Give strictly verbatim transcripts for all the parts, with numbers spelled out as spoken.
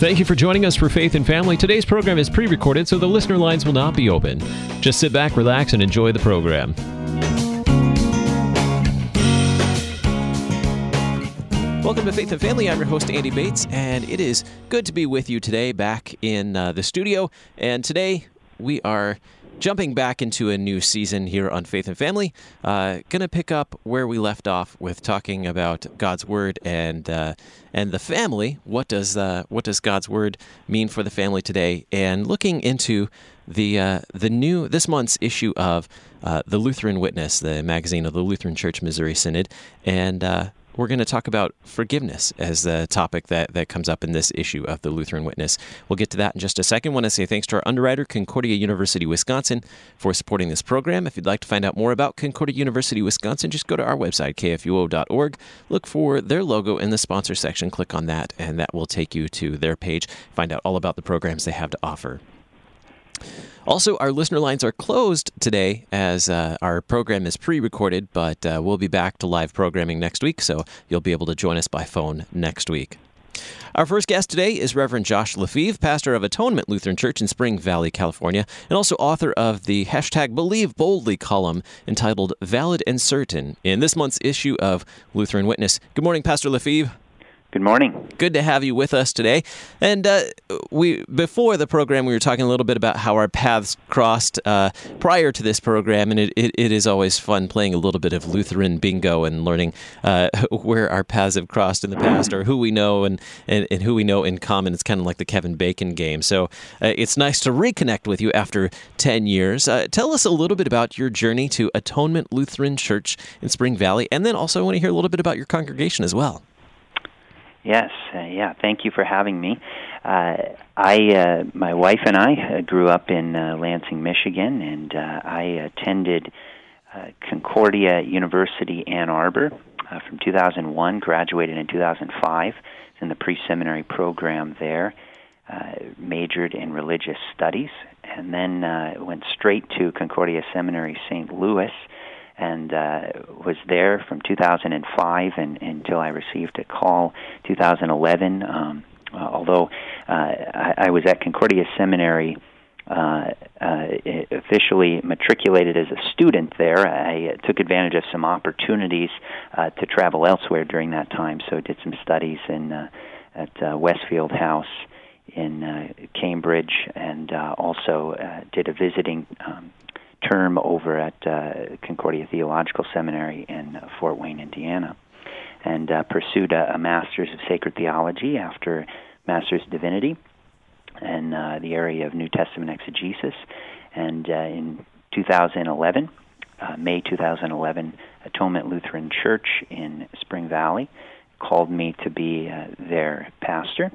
Thank you for joining us for Faith and Family. Today's program is pre-recorded, so the listener lines will not be open. Just sit back, relax, and enjoy the program. Welcome to Faith and Family. I'm your host, Andy Bates, and it is good to be with you today back in uh, the studio. And today we are jumping back into a new season here on Faith and Family. Uh, going to pick up where we left off with talking about God's Word and uh, and the family. What does uh, what does God's Word mean for the family today? And looking into the uh, the new this month's issue of uh, the Lutheran Witness, the magazine of the Lutheran Church Missouri Synod, and uh, we're going to talk about forgiveness as the topic that, that comes up in this issue of the Lutheran Witness. We'll get to that in just a second. I want to say thanks to our underwriter, Concordia University, Wisconsin, for supporting this program. If you'd like to find out more about Concordia University, Wisconsin, just go to our website, k f u o dot org. Look for their logo in the sponsor section. Click on that, and that will take you to their page. Find out all about the programs they have to offer. Also, our listener lines are closed today as uh, our program is pre-recorded, but uh, we'll be back to live programming next week, so you'll be able to join us by phone next week. Our first guest today is Reverend Josh Lefevre, pastor of Atonement Lutheran Church in Spring Valley, California, and also author of the hashtag Believe Boldly column entitled Valid and Certain in this month's issue of Lutheran Witness. Good morning, Pastor Lefevre. Good morning. Good to have you with us today. And uh, we before the program, we were talking a little bit about how our paths crossed uh, prior to this program, and it, it, it is always fun playing a little bit of Lutheran bingo and learning uh, where our paths have crossed in the past, or who we know and, and, and who we know in common. It's kind of like the Kevin Bacon game. So uh, it's nice to reconnect with you after ten years. Uh, tell us a little bit about your journey to Atonement Lutheran Church in Spring Valley, and then also I want to hear a little bit about your congregation as well. Yes, uh, yeah, thank you for having me. Uh, I, uh, my wife and I uh, grew up in uh, Lansing, Michigan, and uh, I attended uh, Concordia University, Ann Arbor uh, from two thousand one, graduated in two thousand five in the pre-seminary program there, uh, majored in religious studies, and then uh, went straight to Concordia Seminary, Saint Louis, and uh, was there from two thousand five and, until I received a call two thousand eleven. Um, uh, although uh, I, I was at Concordia Seminary, uh, uh, officially matriculated as a student there, I uh, took advantage of some opportunities uh, to travel elsewhere during that time. So I did some studies in uh, at uh, Westfield House in uh, Cambridge, and uh, also uh, did a visiting um, term over at uh, Concordia Theological Seminary in uh, Fort Wayne, Indiana, and uh, pursued a, a Master's of Sacred Theology after Master's of Divinity in uh, the area of New Testament exegesis. And uh, in two thousand eleven, uh, May two thousand eleven, Atonement Lutheran Church in Spring Valley called me to be uh, their pastor.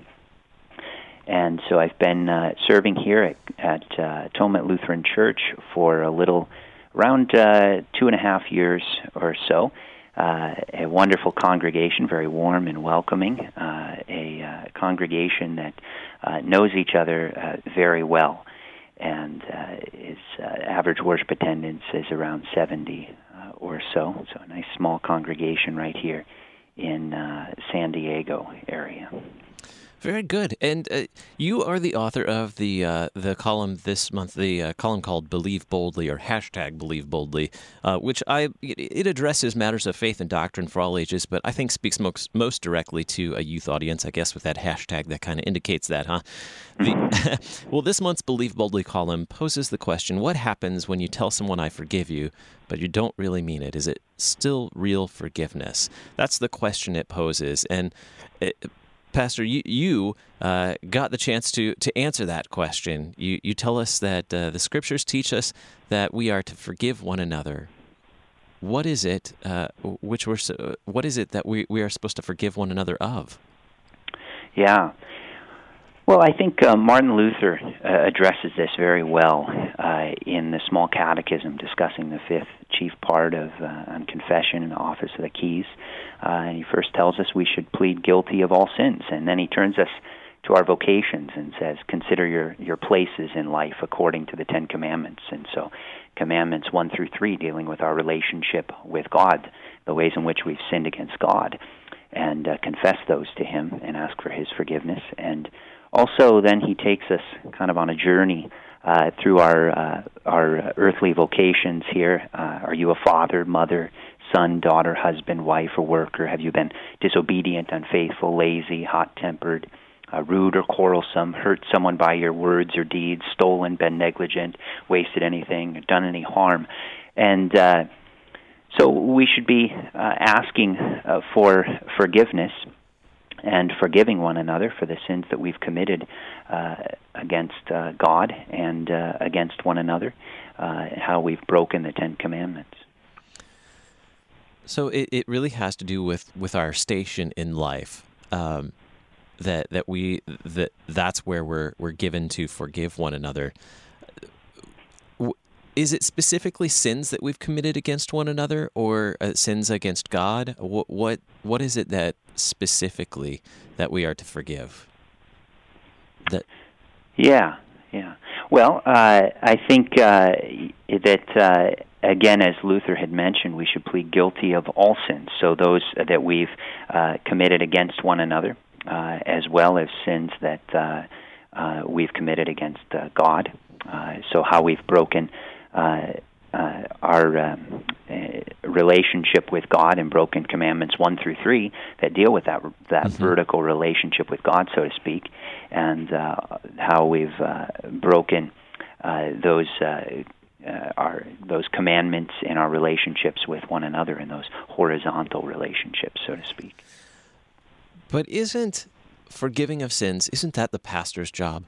And so I've been uh, serving here at, at uh, Atonement Lutheran Church for a little, around uh, two and a half years or so. Uh, a wonderful congregation, very warm and welcoming, uh, a uh, congregation that uh, knows each other uh, very well. And uh, its uh, average worship attendance is around seventy uh, or so. So a nice small congregation right here in uh, San Diego area. Very good. And uh, you are the author of the uh, the column this month, the uh, column called Believe Boldly, or hashtag Believe Boldly, uh, which I it addresses matters of faith and doctrine for all ages, but I think speaks most, most directly to a youth audience, I guess, with that hashtag that kind of indicates that, huh? The, well, this month's Believe Boldly column poses the question, what happens when you tell someone I forgive you, but you don't really mean it? Is it still real forgiveness? That's the question it poses. And it, Pastor, you, you uh, got the chance to, to answer that question. You you tell us that uh, the Scriptures teach us that we are to forgive one another. What is it uh, which we're so, what is it that we, we are supposed to forgive one another of? Yeah. Well, I think uh, Martin Luther uh, addresses this very well uh, in the Small Catechism, discussing the fifth chief part of uh, on confession and the office of the keys. Uh, and he first tells us we should plead guilty of all sins, and then he turns us to our vocations and says, consider your, your places in life according to the Ten Commandments. And so Commandments one through three, dealing with our relationship with God, the ways in which we've sinned against God, and uh, confess those to Him and ask for His forgiveness. And also, then he takes us kind of on a journey uh, through our uh, our earthly vocations here. Uh, are you a father, mother, son, daughter, husband, wife, or worker? Have you been disobedient, unfaithful, lazy, hot-tempered, uh, rude or quarrelsome, hurt someone by your words or deeds, stolen, been negligent, wasted anything, done any harm? And uh, so we should be uh, asking uh, for forgiveness and forgiving one another for the sins that we've committed uh, against uh, God and uh, against one another, uh, how we've broken the Ten Commandments. So it, it really has to do with, with our station in life, um, that that we that that's where we're we're given to forgive one another. Is it specifically sins that we've committed against one another, or uh, sins against God? What, what what is it that specifically that we are to forgive? That yeah, yeah. Well, uh, I think uh, that uh, again, as Luther had mentioned, we should plead guilty of all sins. So those that we've uh, committed against one another, uh, as well as sins that uh, uh, we've committed against uh, God. Uh, so how we've broken Uh, uh, our um, uh, relationship with God and broken commandments one through three that deal with that that mm-hmm. vertical relationship with God, so to speak, and uh, how we've uh, broken uh, those uh, uh, our those commandments in our relationships with one another, in those horizontal relationships, so to speak. But isn't forgiving of sins, isn't that the pastor's job?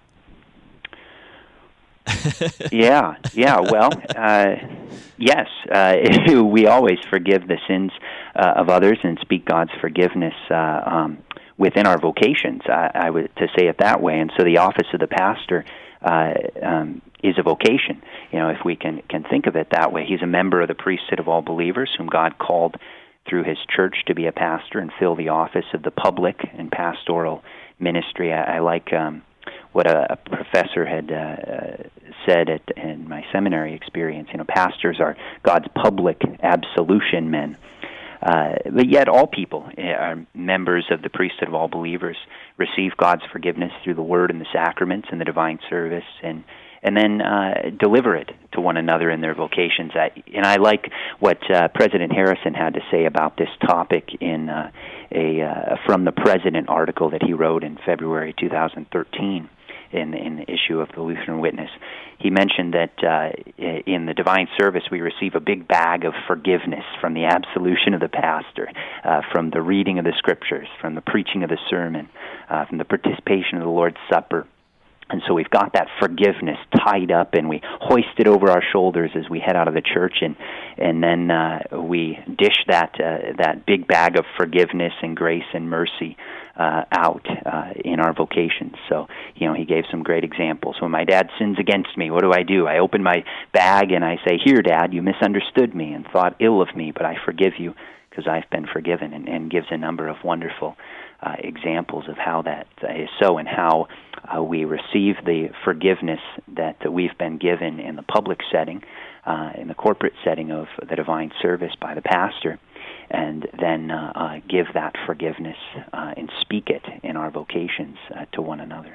yeah, yeah. Well, uh, yes, uh, we always forgive the sins uh, of others and speak God's forgiveness uh, um, within our vocations. I, I would to say it that way. And so, the office of the pastor uh, um, is a vocation. You know, if we can can think of it that way, he's a member of the priesthood of all believers, whom God called through His church to be a pastor and fill the office of the public and pastoral ministry. I, I like. Um, What a, a professor had uh, said at, in my seminary experience, you know, pastors are God's public absolution men. Uh, but yet all people are members of the priesthood of all believers, receive God's forgiveness through the word and the sacraments and the divine service, and and then uh, deliver it to one another in their vocations. I, and I like what uh, President Harrison had to say about this topic in uh, a uh, From the President article that he wrote in February two thousand thirteen. In, in the issue of the Lutheran Witness. He mentioned that uh, in the divine service we receive a big bag of forgiveness from the absolution of the pastor, uh, from the reading of the scriptures, from the preaching of the sermon, uh, from the participation of the Lord's Supper. And so we've got that forgiveness tied up, and we hoist it over our shoulders as we head out of the church, and and then uh, we dish that uh, that big bag of forgiveness and grace and mercy uh, out uh, in our vocations. So, you know, he gave some great examples. When my dad sins against me, what do I do? I open my bag and I say, "Here, Dad, you misunderstood me and thought ill of me, but I forgive you because I've been forgiven," and, and gives a number of wonderful Uh, examples of how that uh, is so, and how uh, we receive the forgiveness that, that we've been given in the public setting, uh, in the corporate setting of the divine service by the pastor, and then uh, uh, give that forgiveness uh, and speak it in our vocations uh, to one another.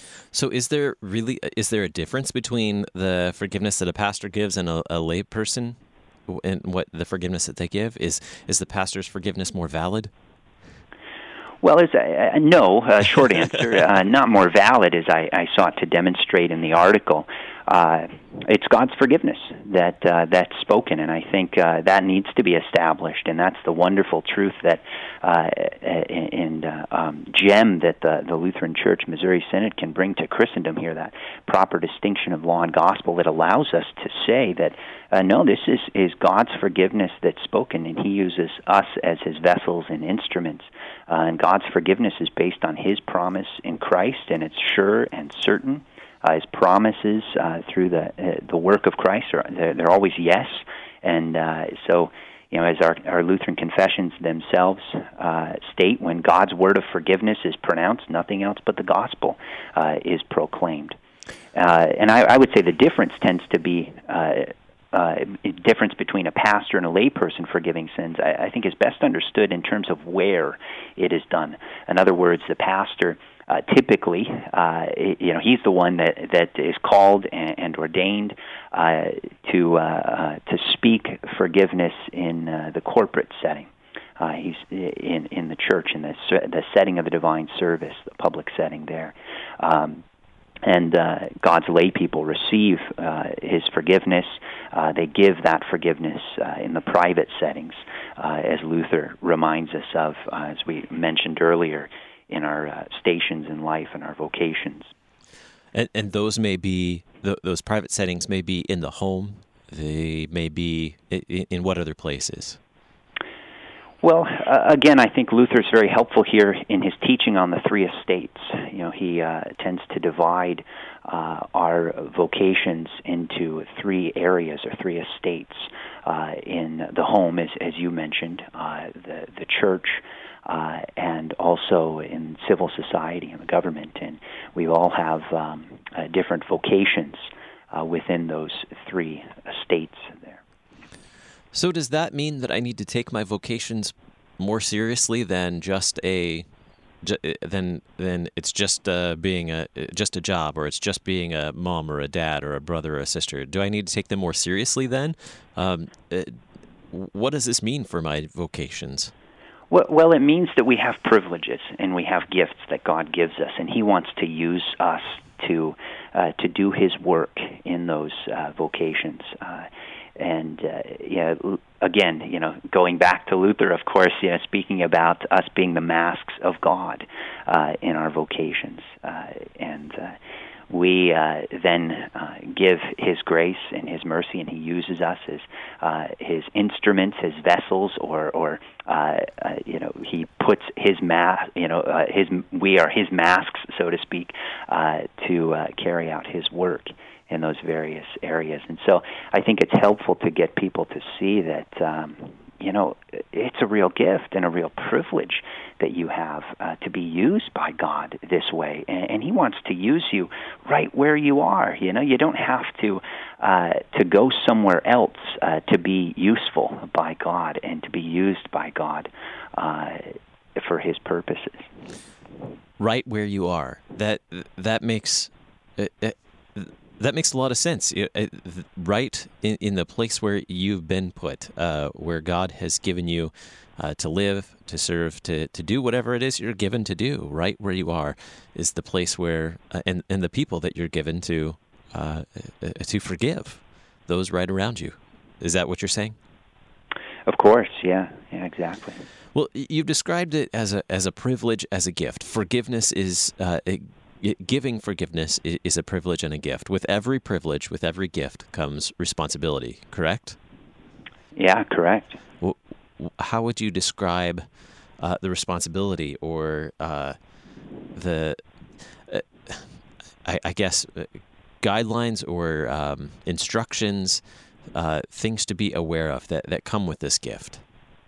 So is there really, is there a difference between the forgiveness that a pastor gives and a, a lay person, and what the forgiveness that they give? Is, is the pastor's forgiveness more valid? Well, as a, uh, no, uh, short answer, uh, not more valid, as I, I sought to demonstrate in the article. Uh, it's God's forgiveness that uh, that's spoken, and I think uh, that needs to be established, and that's the wonderful truth that uh, and uh, um, gem that the, the Lutheran Church Missouri Synod can bring to Christendom here, that proper distinction of law and gospel that allows us to say that, uh, no, this is, is God's forgiveness that's spoken, and He uses us as His vessels and instruments. Uh, and God's forgiveness is based on His promise in Christ, and it's sure and certain. Uh, his promises uh, through the uh, the work of Christ are they're, they're always yes, and uh, so you know, as our our Lutheran confessions themselves uh, state, when God's word of forgiveness is pronounced, nothing else but the gospel uh, is proclaimed. Uh, and I, I would say the difference tends to be. Uh, Uh, difference between a pastor and a layperson forgiving sins, I, I think, is best understood in terms of where it is done. In other words, the pastor uh, typically, uh, you know, he's the one that, that is called and, and ordained uh, to uh, uh, to speak forgiveness in uh, the corporate setting. Uh, he's in in the church, in the the setting of the divine service, the public setting there. Um, And uh, God's lay people receive uh, His forgiveness. Uh, they give that forgiveness uh, in the private settings, uh, as Luther reminds us of, uh, as we mentioned earlier, in our uh, stations in life and our vocations. And, and those may be, th- those private settings may be in the home. They may be in, in what other places? Well, uh, again, I think Luther's very helpful here in his teaching on the three estates. You know, he uh, tends to divide uh, our vocations into three areas or three estates. Uh, in the home, as, as you mentioned, uh, the the church, uh, and also in civil society and the government. And we all have um, uh, different vocations uh, within those three estates there. So does that mean that I need to take my vocations more seriously than just a than than it's just uh, being a just a job, or it's just being a mom or a dad or a brother or a sister? Do I need to take them more seriously then? Um, what does this mean for my vocations? Well, well, it means that we have privileges and we have gifts that God gives us, and He wants to use us to uh, to do His work in those uh, vocations. Uh, And uh, yeah, again, you know, going back to Luther, of course, you know, speaking about us being the masks of God uh, in our vocations, uh, and uh, we uh, then uh, give His grace and His mercy, and He uses us as uh, His instruments, His vessels, or, or uh, uh, you know, He puts His mask, you know, uh, His we are His masks, so to speak, uh, to uh, carry out His work in those various areas. And so I think it's helpful to get people to see that, um, you know, it's a real gift and a real privilege that you have uh, to be used by God this way. And, and He wants to use you right where you are. You know, you don't have to uh, to go somewhere else uh, to be useful by God and to be used by God uh, for His purposes. Right where you are. That that makes... Uh, uh, That makes a lot of sense. Right in, in the place where you've been put, uh, where God has given you uh, to live, to serve, to, to do whatever it is you're given to do. Right where you are is the place where, uh, and, and the people that you're given to uh, to forgive those right around you. Is that what you're saying? Of course, yeah, yeah, exactly. Well, you've described it as a as a privilege, as a gift. Forgiveness is. Uh, it, Giving forgiveness is a privilege and a gift. With every privilege, with every gift, comes responsibility, correct? Yeah, correct. Well, how would you describe uh, the responsibility or uh, the, uh, I, I guess, uh, guidelines or um, instructions, uh, things to be aware of that, that come with this gift?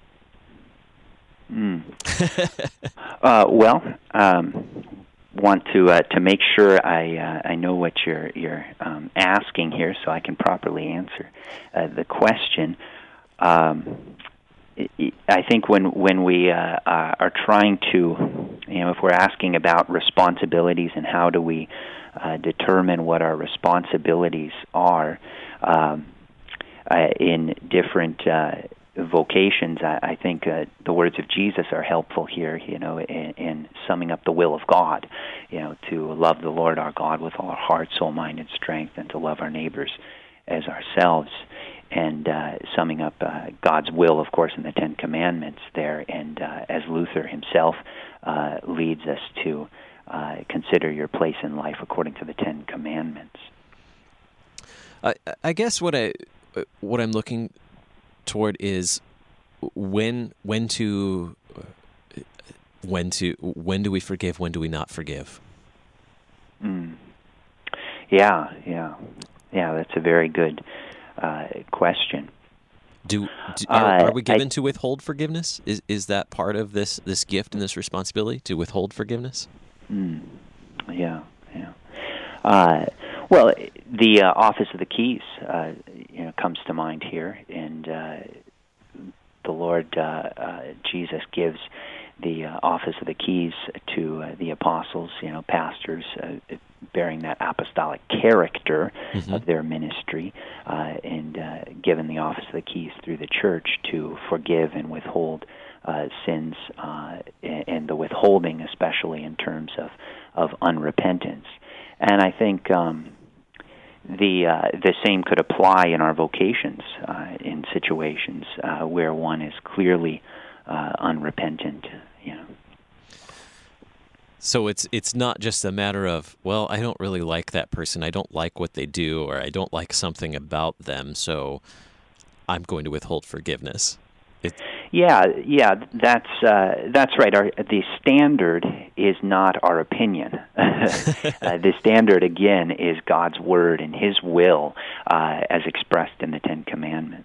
Mm. uh, well, um, want to uh, to make sure I uh, I know what you're you're um, asking here, so I can properly answer uh, the question. Um, I think when when we uh, are trying to, you know, if we're asking about responsibilities and how do we uh, determine what our responsibilities are um, uh, in different uh, vocations, I, I think uh, the words of Jesus are helpful here, you know, in, in summing up the will of God, you know, to love the Lord our God with all our heart, soul, mind, and strength, and to love our neighbors as ourselves. And uh, summing up uh, God's will, of course, in the Ten Commandments there, and uh, as Luther himself uh, leads us to uh, consider your place in life according to the Ten Commandments. I, I guess what I what I'm looking toward is when when to when to when do we forgive? When do we not forgive? Mm. Yeah, yeah, yeah. That's a very good uh, question. Do, do are, uh, are we given I, to withhold forgiveness? Is is that part of this this gift and this responsibility to withhold forgiveness? Mm. Yeah, yeah. Uh, well, the uh, Office of the Keys, uh, you know, comes to mind here, and uh, the Lord uh, uh, Jesus gives the uh, office of the keys to uh, the apostles, you know, pastors uh, bearing that apostolic character mm-hmm. of their ministry, uh, and uh, given the office of the keys through the church to forgive and withhold uh, sins, uh, and the withholding especially in terms of, of unrepentance. And I think um, the uh, the same could apply in our vocations, uh, in situations uh, where one is clearly uh, unrepentant, you know. So it's it's not just a matter of, well, I don't really like that person, I don't like what they do, or I don't like something about them, so I'm going to withhold forgiveness. It... Yeah, yeah, that's uh, that's right. Our, the standard is not our opinion. uh, the standard, again, is God's Word and His will uh, as expressed in the Ten Commandments.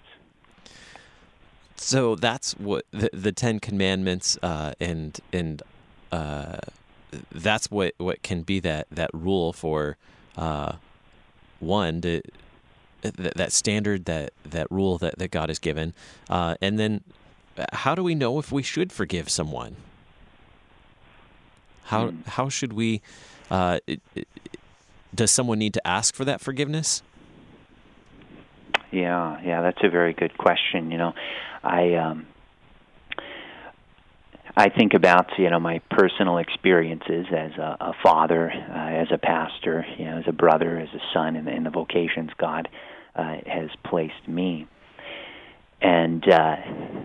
So that's what the, the Ten Commandments uh, and and uh, that's what, what can be that, that rule for uh, one, to, that, that standard, that, that rule that, that God has given. Uh, and then how do we know if we should forgive someone? How hmm. how should we, uh, it, it, does someone need to ask for that forgiveness? Yeah, yeah, that's a very good question. You know, I um, I think about, you know, my personal experiences as a, a father, uh, as a pastor, you know, as a brother, as a son, in, in the vocations God uh, has placed me, and uh,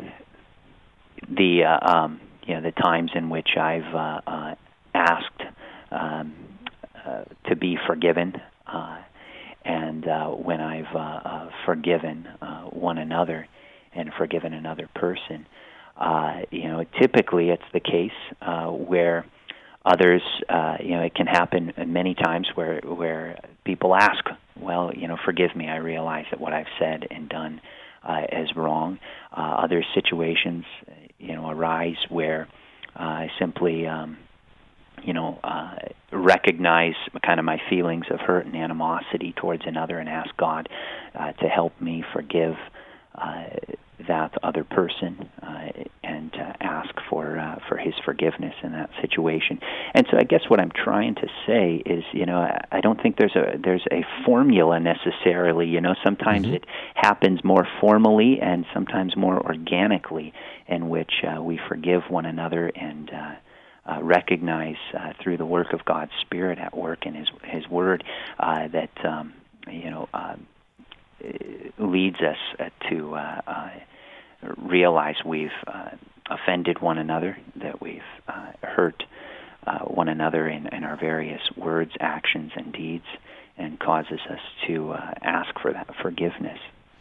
the uh, um, you know the times in which I've uh, uh, asked um, uh, to be forgiven. Uh, And uh, when I've uh, uh, forgiven uh, one another and forgiven another person, uh, you know, typically it's the case uh, where others, uh, you know, it can happen many times where where people ask, well, you know, forgive me, I realize that what I've said and done uh, is wrong. Uh, other situations, you know, arise where uh, I simply... Um, you know, uh, recognize kind of my feelings of hurt and animosity towards another and ask God uh, to help me forgive uh, that other person uh, and uh, ask for uh, for His forgiveness in that situation. And so I guess what I'm trying to say is, you know, I, I don't think there's a there's a formula necessarily. You know, sometimes mm-hmm. it happens more formally and sometimes more organically, in which uh, we forgive one another and uh, Uh, recognize uh, through the work of God's Spirit at work in His His Word uh, that um, you know uh, leads us uh, to uh, uh, realize we've uh, offended one another, that we've uh, hurt uh, one another in, in our various words, actions, and deeds, and causes us to uh, ask for that forgiveness.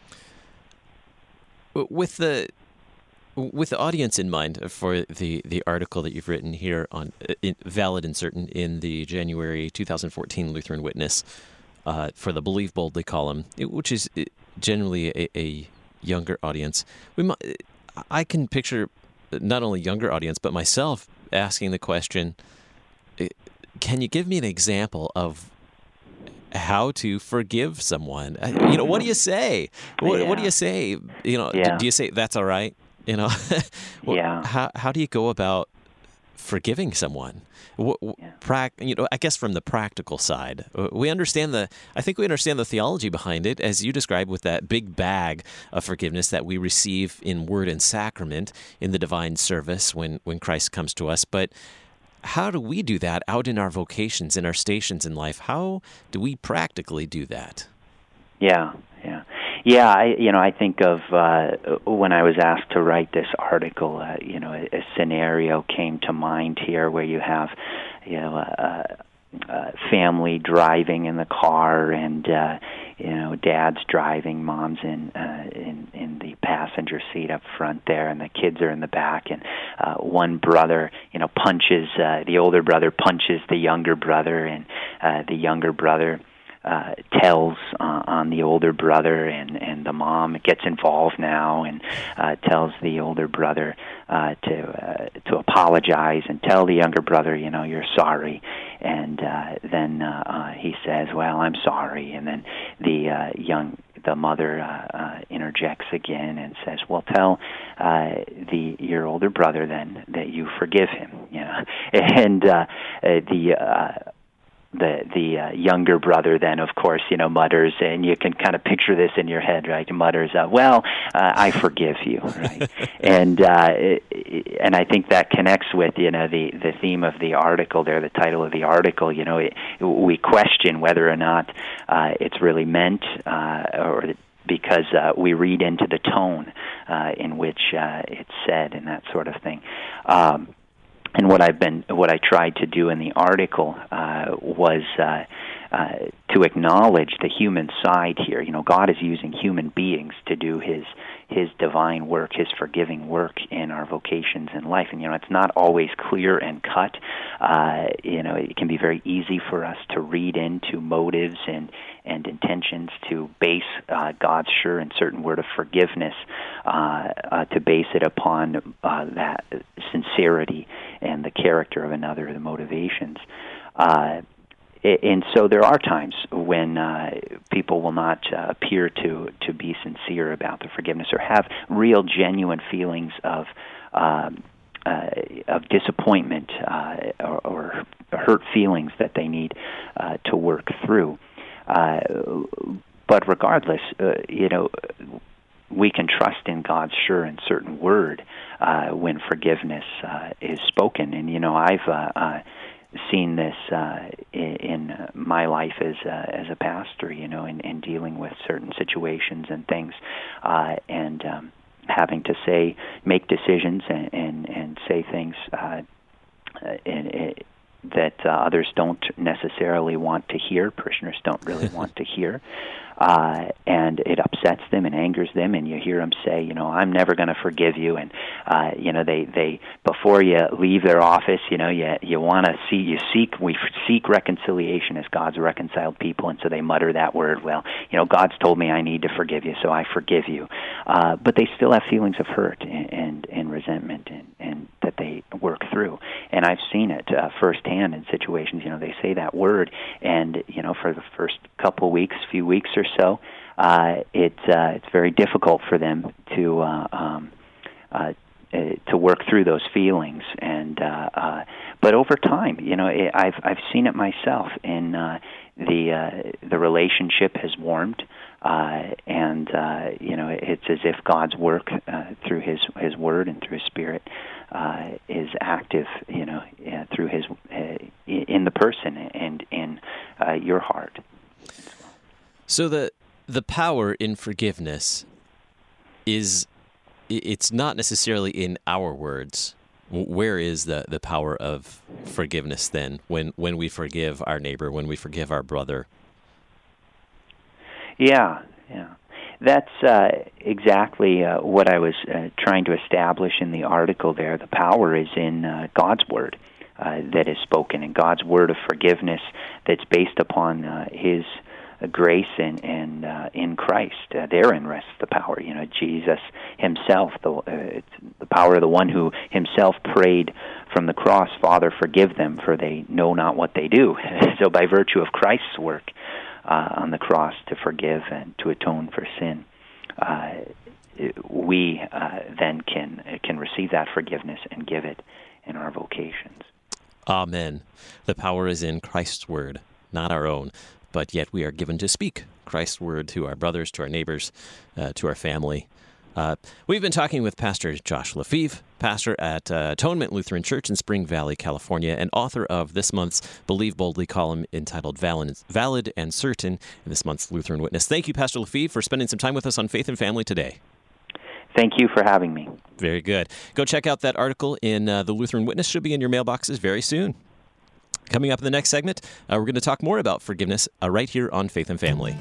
With the With the audience in mind for the, the article that you've written here on in, Valid and Certain in the January twenty fourteen Lutheran Witness uh, for the Believe Boldly column, which is generally a, a younger audience, we might, I can picture not only younger audience but myself asking the question, can you give me an example of how to forgive someone? You know, what do you say? What, yeah. what do you say? You know, yeah. do, do you say that's all right? You know, well, yeah. how how do you go about forgiving someone? What, yeah. prac, you know, I guess from the practical side, we understand the. I think we understand the theology behind it, as you described, with that big bag of forgiveness that we receive in word and sacrament in the divine service when when Christ comes to us. But how do we do that out in our vocations, in our stations in life? How do we practically do that? Yeah, yeah. Yeah, I, you know, I think of uh, when I was asked to write this article, uh, you know, a, a scenario came to mind here where you have, you know, a, a family driving in the car, and uh, you know, dad's driving, mom's in uh, in in the passenger seat up front there, and the kids are in the back, and uh, one brother, you know, punches uh, the older brother punches the younger brother, and uh, the younger brother Uh, tells uh, on the older brother, and, and the mom gets involved now and uh, tells the older brother uh, to uh, to apologize and tell the younger brother, you know, you're sorry. And uh, then uh, uh, he says, well, I'm sorry. And then the uh, young the mother uh, uh, interjects again and says, "Well, tell uh, the your older brother then that you forgive him." You know, and uh, the. Uh, The the uh, younger brother then, of course, you know, mutters, and you can kind of picture this in your head, right? He mutters, uh, "Well, uh, I forgive you," right? and uh, and I think that connects with, you know, the the theme of the article there, the title of the article. You know, it, we question whether or not uh, it's really meant, uh, or because uh, we read into the tone uh, in which uh, it's said, and that sort of thing. Um, And what I've been, what I tried to do in the article uh, was uh, uh, to acknowledge the human side here. You know, God is using human beings to do His His divine work, His forgiving work in our vocations in life. And you know, it's not always clear and cut. Uh, you know, it can be very easy for us to read into motives and and intentions, to base uh, God's sure and certain word of forgiveness, uh, uh, to base it upon uh, that sincerity and the character of another, the motivations. Uh, and so there are times when uh, people will not uh, appear to, to be sincere about their forgiveness or have real, genuine feelings of um, uh, of disappointment uh, or, or hurt feelings that they need uh, to work through. Uh, but regardless, uh, you know, we can trust in God's sure and certain word uh, when forgiveness uh, is spoken. And, you know, I've uh, uh, seen this uh, in, in my life as uh, as a pastor, you know, in, in dealing with certain situations and things, uh, and um, having to say, make decisions and, and, and say things uh, in, in, that uh, others don't necessarily want to hear, parishioners don't really want to hear, uh, and it upsets them and angers them, and you hear them say, you know, I'm never going to forgive you, and, uh, you know, they, they, before you leave their office, you know, you, you want to see, you seek, we seek reconciliation as God's reconciled people, and so they mutter that word, well, you know, God's told me I need to forgive you, so I forgive you, uh, but they still have feelings of hurt and, and, and resentment, and, and that they work through, and I've seen it uh, firsthand in situations. You know, they say that word, and you know, for the first couple of weeks, few weeks or so, uh, it uh, it's very difficult for them to uh, um, uh, to work through those feelings. And uh, uh, but over time, you know, it, I've I've seen it myself, and uh, the uh, the relationship has warmed. Uh, and uh, you know, it's as if God's work uh, through His His Word and through His Spirit uh, is active, you know, uh, through His uh, in the person and in uh, your heart. So the the power in forgiveness is, it's not necessarily in our words. Where is the, the power of forgiveness then? When when we forgive our neighbor, when we forgive our brother. Yeah, yeah. That's uh, exactly uh, what I was uh, trying to establish in the article there. The power is in uh, God's Word uh, that is spoken, and God's Word of forgiveness that's based upon uh, His uh, grace and, and uh, in Christ. Uh, therein rests the power. You know, Jesus Himself, the, uh, it's the power of the one who Himself prayed from the cross, Father, forgive them, for they know not what they do. So by virtue of Christ's work, Uh, on the cross to forgive and to atone for sin, uh, we uh, then can can receive that forgiveness and give it in our vocations. Amen. The power is in Christ's word, not our own, but yet we are given to speak Christ's word to our brothers, to our neighbors, uh, to our family. Uh, we've been talking with Pastor Josh Lefebvre, pastor at uh, Atonement Lutheran Church in Spring Valley, California, and author of this month's Believe Boldly column entitled Valid and Certain, in this month's Lutheran Witness. Thank you, Pastor Lefebvre, for spending some time with us on Faith and Family today. Thank you for having me. Very good. Go check out that article in uh, the Lutheran Witness. Should be in your mailboxes very soon. Coming up in the next segment, uh, we're going to talk more about forgiveness uh, right here on Faith and Family.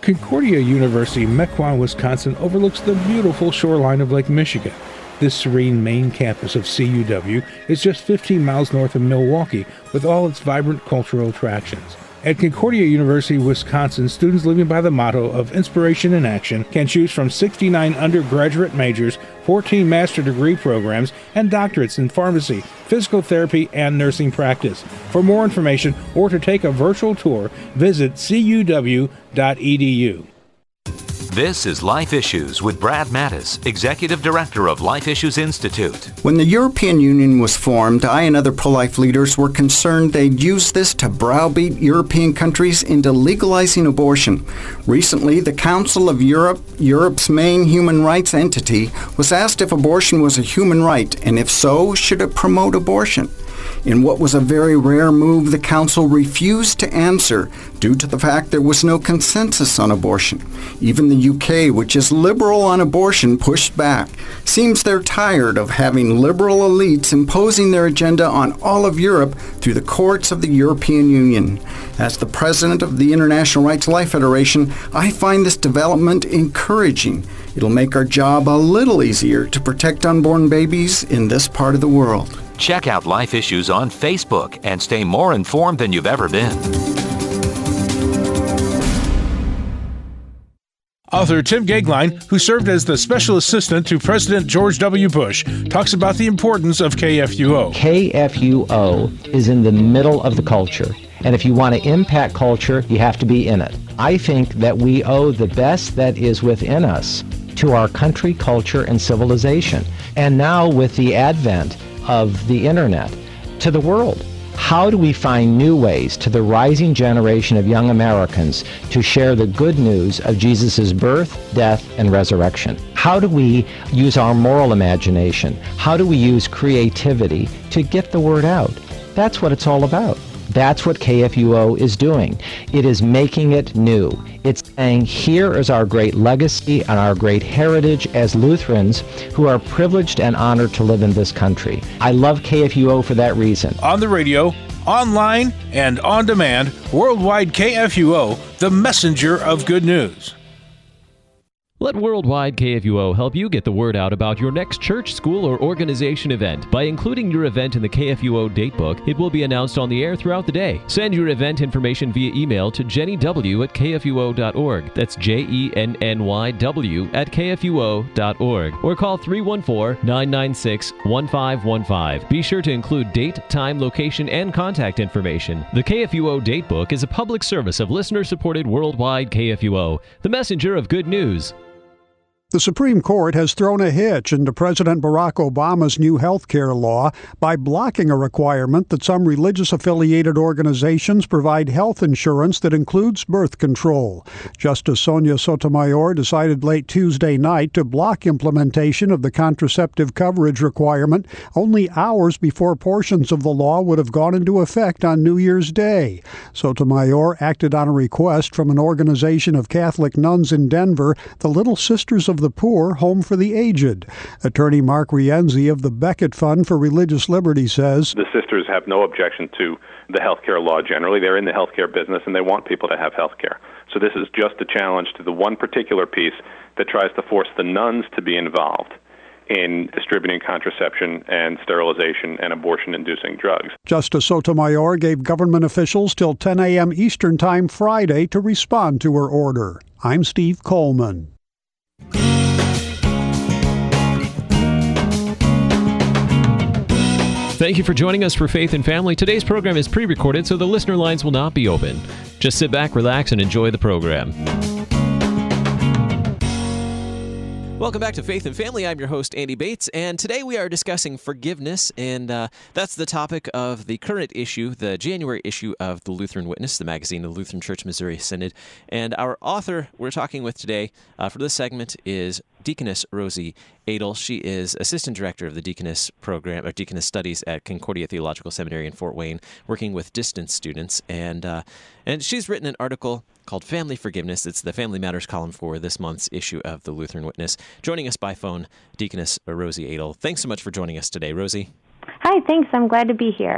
Concordia University, Mequon, Wisconsin overlooks the beautiful shoreline of Lake Michigan. This serene main campus of C U W is just fifteen miles north of Milwaukee, with all its vibrant cultural attractions. At Concordia University, Wisconsin, students living by the motto of inspiration in action can choose from sixty-nine undergraduate majors, fourteen master degree programs, and doctorates in pharmacy, physical therapy, and nursing practice. For more information or to take a virtual tour, visit c u w dot e d u. This is Life Issues with Brad Mattis, Executive Director of Life Issues Institute. When the European Union was formed, I and other pro-life leaders were concerned they'd use this to browbeat European countries into legalizing abortion. Recently, the Council of Europe, Europe's main human rights entity, was asked if abortion was a human right, and if so, should it promote abortion? In what was a very rare move, the Council refused to answer due to the fact there was no consensus on abortion. Even the U K, which is liberal on abortion, pushed back. Seems they're tired of having liberal elites imposing their agenda on all of Europe through the courts of the European Union. As the president of the International Right to Life Federation, I find this development encouraging. It'll make our job a little easier to protect unborn babies in this part of the world. Check out Life Issues on Facebook and stay more informed than you've ever been. Author Tim Goeglein, who served as the special assistant to President George W. Bush, talks about the importance of K F U O. K F U O is in the middle of the culture. And if you want to impact culture, you have to be in it. I think that we owe the best that is within us to our country, culture, and civilization. And now with the advent of the internet, to the world. How do we find new ways to the rising generation of young Americans to share the good news of Jesus' birth, death, and resurrection? How do we use our moral imagination? How do we use creativity to get the word out? That's what it's all about. That's what K F U O is doing. It is making it new. It's saying, here is our great legacy and our great heritage as Lutherans who are privileged and honored to live in this country. I love K F U O for that reason. On the radio, online, and on demand, worldwide K F U O, the messenger of good news. Let Worldwide K F U O help you get the word out about your next church, school, or organization event. By including your event in the K F U O datebook, it will be announced on the air throughout the day. Send your event information via email to jenny w at k f u o dot org. That's J E N N Y W at k f u o dot org. Or call three one four, nine nine six, one five one five. Be sure to include date, time, location, and contact information. The K F U O datebook is a public service of listener-supported Worldwide K F U O, the messenger of good news. The Supreme Court has thrown a hitch into President Barack Obama's new health care law by blocking a requirement that some religious-affiliated organizations provide health insurance that includes birth control. Justice Sonia Sotomayor decided late Tuesday night to block implementation of the contraceptive coverage requirement only hours before portions of the law would have gone into effect on New Year's Day. Sotomayor acted on a request from an organization of Catholic nuns in Denver, the Little Sisters of the Poor, Home for the Aged. Attorney Mark Rienzi of the Becket Fund for Religious Liberty says, the sisters have no objection to the healthcare law generally. They're in the healthcare business and they want people to have healthcare. So this is just a challenge to the one particular piece that tries to force the nuns to be involved in distributing contraception and sterilization and abortion-inducing drugs. Justice Sotomayor gave government officials till ten a.m. Eastern Time Friday to respond to her order. I'm Steve Coleman. Thank you for joining us for Faith and Family. Today's program is pre-recorded, so the listener lines will not be open. Just sit back, relax, and enjoy the program. Welcome back to Faith and Family. I'm your host, Andy Bates, and today we are discussing forgiveness, and uh, that's the topic of the current issue, the January issue of the Lutheran Witness, the magazine of the Lutheran Church Missouri Synod. And our author we're talking with today uh, for this segment is Deaconess Rosie Adel. She is Assistant Director of the Deaconess Program, or Deaconess Studies at Concordia Theological Seminary in Fort Wayne, working with distance students. And uh, and she's written an article called Family Forgiveness. It's the Family Matters column for this month's issue of the Lutheran Witness. Joining us by phone, Deaconess Rosie Adel. Thanks so much for joining us today, Rosie. Hi, thanks. I'm glad to be here.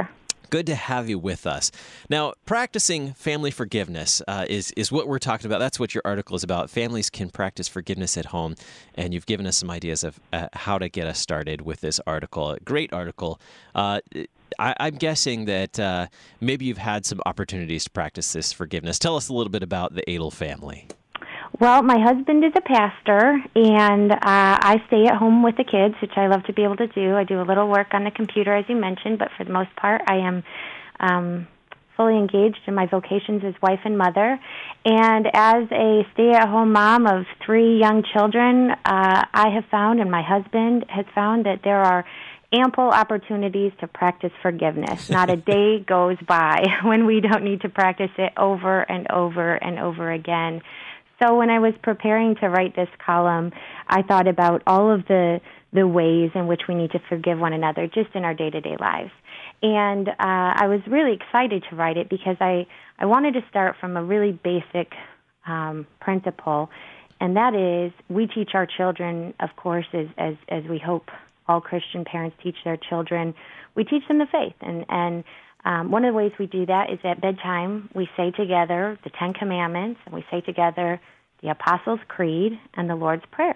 Good to have you with us. Now, practicing family forgiveness uh, is, is what we're talking about. That's what your article is about. Families can practice forgiveness at home, and you've given us some ideas of uh, how to get us started with this article. A great article. Uh, I, I'm guessing that uh, maybe you've had some opportunities to practice this forgiveness. Tell us a little bit about the Adel family. Well, my husband is a pastor, and uh, I stay at home with the kids, which I love to be able to do. I do a little work on the computer, as you mentioned, but for the most part, I am um, fully engaged in my vocations as wife and mother. And as a stay-at-home mom of three young children, uh, I have found, and my husband has found, that there are ample opportunities to practice forgiveness. Not a day goes by when we don't need to practice it over and over and over again. So when I was preparing to write this column, I thought about all of the the ways in which we need to forgive one another just in our day-to-day lives. And uh, I was really excited to write it because I, I wanted to start from a really basic um, principle, and that is we teach our children, of course, as, as, as we hope all Christian parents teach their children, we teach them the faith. And, and Um, one of the ways we do that is at bedtime we say together the Ten Commandments, and we say together the Apostles' Creed and the Lord's Prayer.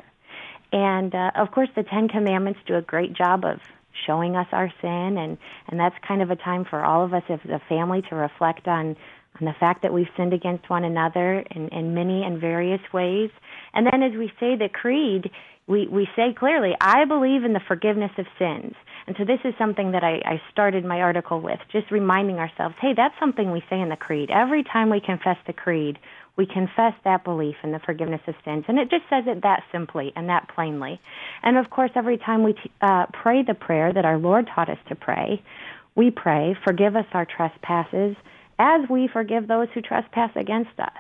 And, uh, of course, the Ten Commandments do a great job of showing us our sin, and, and that's kind of a time for all of us as a family to reflect on, on the fact that we've sinned against one another in, in many and various ways. And then as we say the Creed, we, we say clearly, I believe in the forgiveness of sins. And so this is something that I, I started my article with, just reminding ourselves, hey, that's something we say in the Creed. Every time we confess the Creed, we confess that belief in the forgiveness of sins. And it just says it that simply and that plainly. And, of course, every time we t- uh, pray the prayer that our Lord taught us to pray, we pray, forgive us our trespasses as we forgive those who trespass against us.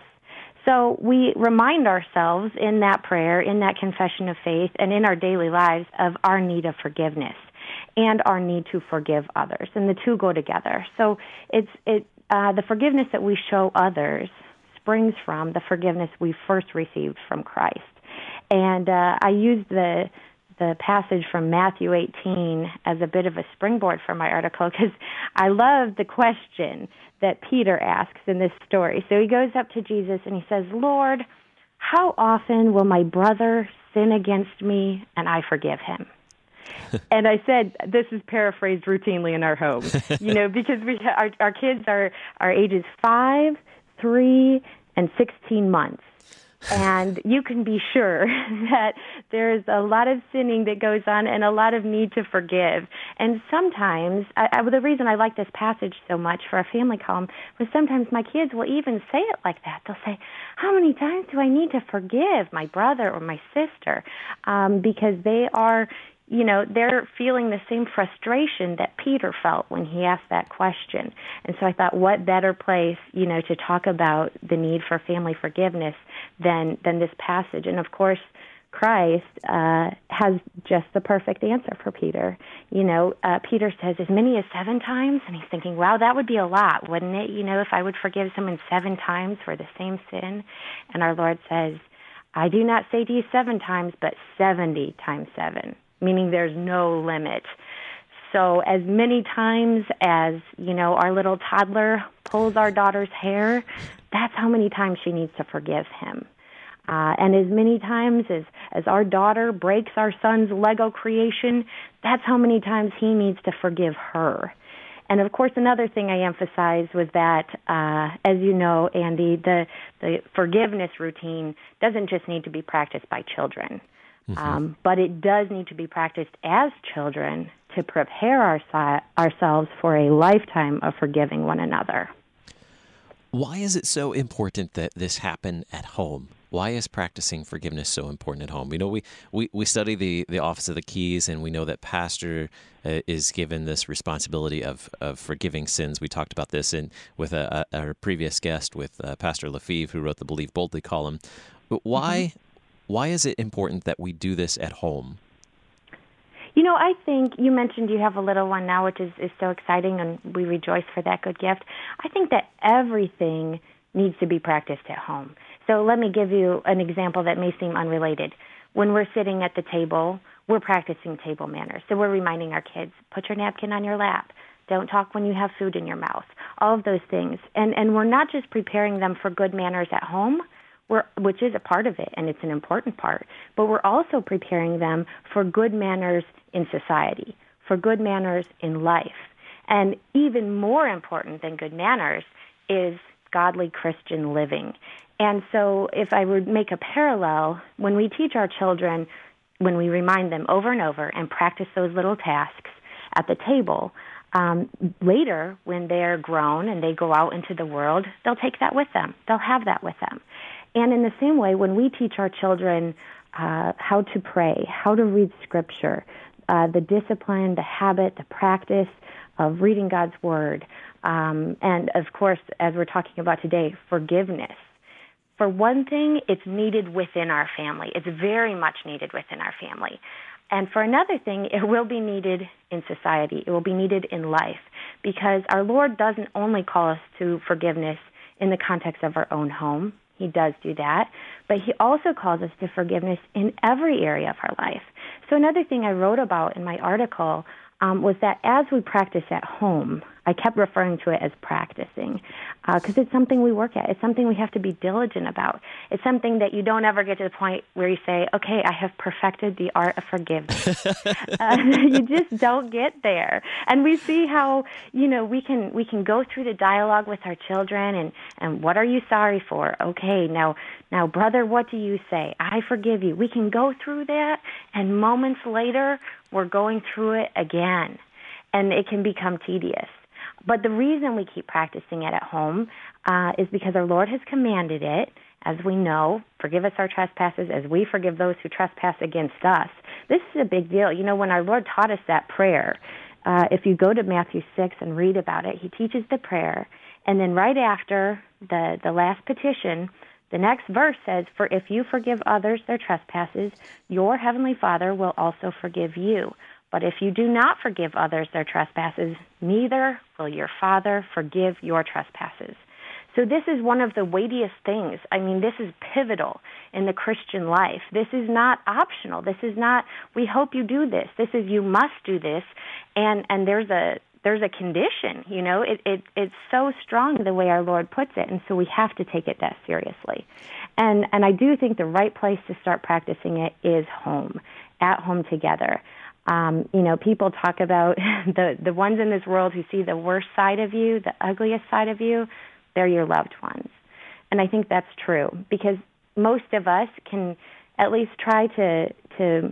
So we remind ourselves in that prayer, in that confession of faith, and in our daily lives of our need of forgiveness and our need to forgive others, and the two go together. So it's it uh, the forgiveness that we show others springs from the forgiveness we first received from Christ. And uh, I used the the passage from Matthew eighteen as a bit of a springboard for my article because I love the question that Peter asks in this story. So he goes up to Jesus and he says, Lord, how often will my brother sin against me and I forgive him? And I said, this is paraphrased routinely in our home, you know, because we our, our kids are, are ages five, three, and sixteen months. And you can be sure that there's a lot of sinning that goes on and a lot of need to forgive. And sometimes, I, I, the reason I like this passage so much for a family column was sometimes my kids will even say it like that. They'll say, how many times do I need to forgive my brother or my sister? Um, because they are... You know, they're feeling the same frustration that Peter felt when he asked that question. And so I thought, what better place, you know, to talk about the need for family forgiveness than than this passage. And, of course, Christ uh, has just the perfect answer for Peter. You know, uh, Peter says as many as seven times, and he's thinking, wow, that would be a lot, wouldn't it? You know, if I would forgive someone seven times for the same sin. And our Lord says, I do not say to you seven times, but seventy times seven. Meaning there's no limit. So as many times as, you know, our little toddler pulls our daughter's hair, that's how many times she needs to forgive him. Uh, and as many times as, as our daughter breaks our son's Lego creation, that's how many times he needs to forgive her. And, of course, another thing I emphasized was that, uh, as you know, Andy, the, the forgiveness routine doesn't just need to be practiced by children. Mm-hmm. Um, but it does need to be practiced as children to prepare our, ourselves for a lifetime of forgiving one another. Why is it so important that this happen at home? Why is practicing forgiveness so important at home? You know, we, we, we study the, the Office of the Keys, and we know that pastor uh, is given this responsibility of, of forgiving sins. We talked about this in with a, a, our previous guest, with uh, Pastor Lefevre, who wrote the Believe Boldly column. But why... Mm-hmm. Why is it important that we do this at home? You know, I think you mentioned you have a little one now, which is, is so exciting, and we rejoice for that good gift. I think that everything needs to be practiced at home. So let me give you an example that may seem unrelated. When we're sitting at the table, we're practicing table manners. So we're reminding our kids, put your napkin on your lap, Don't talk when you have food in your mouth. All of those things. And and we're not just preparing them for good manners at home, we're, which is a part of it, and it's an important part, but we're also preparing them for good manners in society, for good manners in life. And even more important than good manners is godly Christian living. And so if I would make a parallel, when we teach our children, when we remind them over and over and practice those little tasks at the table, um, later when they're grown and they go out into the world, they'll take that with them. They'll have that with them. And in the same way, when we teach our children uh, how to pray, how to read Scripture, uh, the discipline, the habit, the practice of reading God's Word, um, and of course, as we're talking about today, forgiveness. For one thing, it's needed within our family. It's very much needed within our family. And for another thing, it will be needed in society. It will be needed in life, because our Lord doesn't only call us to forgiveness in the context of our own home. He does do that. But he also calls us to forgiveness in every area of our life. So another thing I wrote about in my article um, was that as we practice at home, I kept referring to it as practicing because uh, it's something we work at. It's something we have to be diligent about. It's something that you don't ever get to the point where you say, okay, I have perfected the art of forgiveness. uh, you just don't get there. And we see how, you know, we can we can go through the dialogue with our children and, and what are you sorry for? Okay, now, now, brother, what do you say? I forgive you. We can go through that, and moments later, we're going through it again, and it can become tedious. But the reason we keep practicing it at home uh, is because our Lord has commanded it, as we know, forgive us our trespasses as we forgive those who trespass against us. This is a big deal. You know, when our Lord taught us that prayer, uh, if you go to Matthew six and read about it, he teaches the prayer, and then right after the, the last petition, the next verse says, for if you forgive others their trespasses, your heavenly Father will also forgive you. But if you do not forgive others their trespasses, neither will your Father forgive your trespasses. So this is one of the weightiest things. I mean, this is pivotal in the Christian life. This is not optional. This is not, we hope you do this. This is, you must do this. And and there's a there's a condition, you know. It, it It's so strong the way our Lord puts it, and so we have to take it that seriously. And, and I do think the right place to start practicing it is home, at home together. Um, you know, people talk about the, the ones in this world who see the worst side of you, the ugliest side of you, they're your loved ones. And I think that's true because most of us can at least try to, to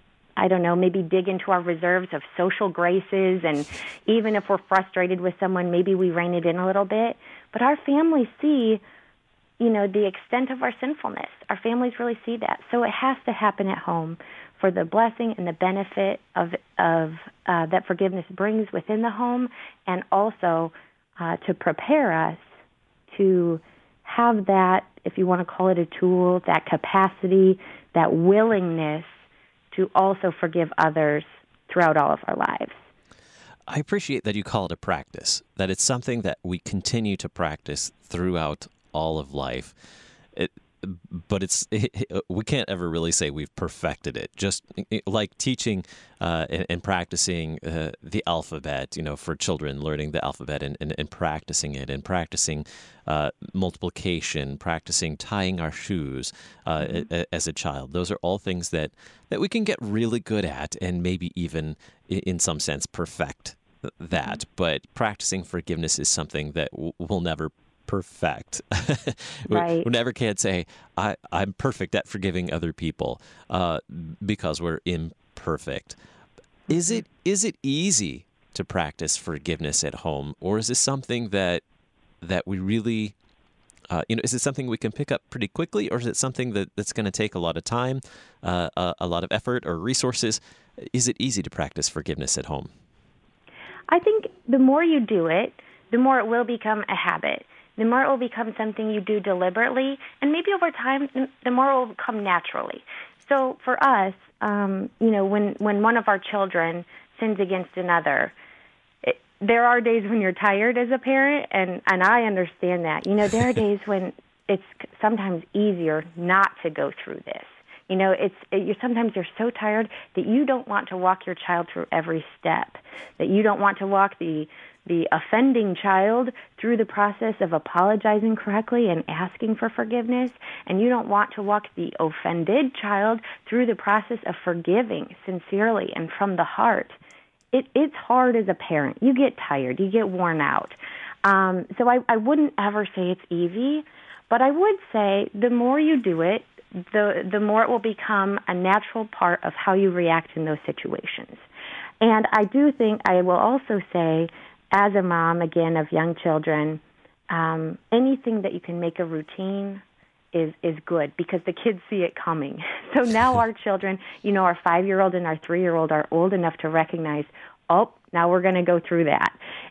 I don't know, maybe dig into our reserves of social graces, and even if we're frustrated with someone, maybe we rein it in a little bit. But our families see, you know, the extent of our sinfulness. Our families really see that. So it has to happen at home for the blessing and the benefit of of uh, that forgiveness brings within the home, and also uh, to prepare us to have that, if you want to call it a tool, that capacity, that willingness to also forgive others throughout all of our lives. I appreciate that you call it a practice, that it's something that we continue to practice throughout all of life. It, but it's it, we can't ever really say we've perfected it. Just like teaching uh, and, and practicing uh, the alphabet, you know, for children, learning the alphabet and, and, and practicing it, and practicing uh, multiplication, practicing tying our shoes uh, mm-hmm. a, as a child. Those are all things that, that we can get really good at, and maybe even, in some sense, perfect that. Mm-hmm. But practicing forgiveness is something that w- we'll never perfect. Right. We never can say, I, I'm perfect at forgiving other people uh, because we're imperfect. Mm-hmm. Is it is it easy to practice forgiveness at home, or is this something that that we really, uh, you know, is it something we can pick up pretty quickly, or is it something that, that's going to take a lot of time, uh, a, a lot of effort or resources? Is it easy to practice forgiveness at home? I think the more you do it, the more it will become a habit. The more it will become something you do deliberately, and maybe over time, the more it will come naturally. So for us, um, you know, when, when one of our children sins against another, it, there are days when you're tired as a parent, and, and I understand that. You know, there are days when it's sometimes easier not to go through this, You know, it's it, you sometimes you're so tired that you don't want to walk your child through every step, that you don't want to walk the the offending child through the process of apologizing correctly and asking for forgiveness, and you don't want to walk the offended child through the process of forgiving sincerely and from the heart. It, it's hard as a parent. You get tired. You get worn out. Um, so I, I wouldn't ever say it's easy, but I would say the more you do it, the the more it will become a natural part of how you react in those situations. And I do think I will also say, as a mom, again, of young children, um, anything that you can make a routine is is good because the kids see it coming. So now our children, you know, our five-year-old and our three-year-old are old enough to recognize, oh, now we're going to go through that.